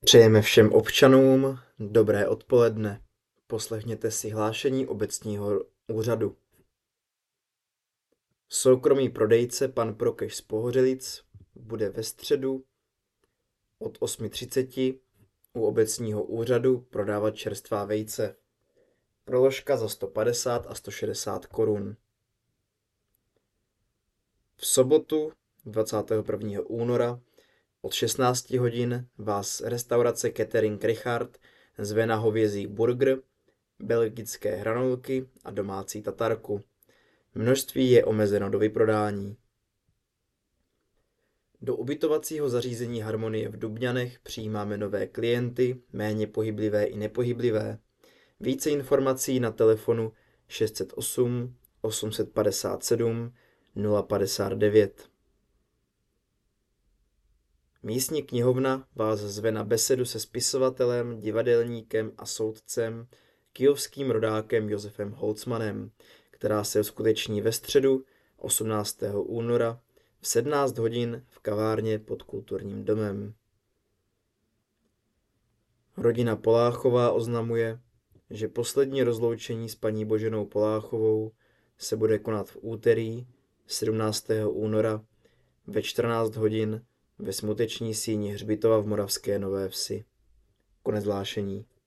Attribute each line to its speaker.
Speaker 1: Přejeme všem občanům dobré odpoledne. Poslechněte si hlášení obecního úřadu. Soukromý prodejce pan Prokeš z Pohořelic bude ve středu od 8:30 u obecního úřadu prodávat čerstvá vejce. Proložka za 150 a 160 korun. V sobotu 21. února od 16 hodin vás restaurace Catering Richard zve na hovězí burger, belgické hranolky a domácí tatarku. Množství je omezeno do vyprodání. Do ubytovacího zařízení Harmonie v Dubňanech přijímáme nové klienty, méně pohyblivé i nepohyblivé. Více informací na telefonu 608 857 059. Místní knihovna vás zve na besedu se spisovatelem, divadelníkem a soudcem, kyjovským rodákem Josefem Holcmanem, která se uskuteční ve středu 18. února v 17 hodin v kavárně pod Kulturním domem. Rodina Poláchová oznamuje, že poslední rozloučení s paní Boženou Poláchovou se bude konat v úterý 17. února ve 14 hodin ve smuteční síni hřbitova v Moravské Nové Vsi. Konec hlášení.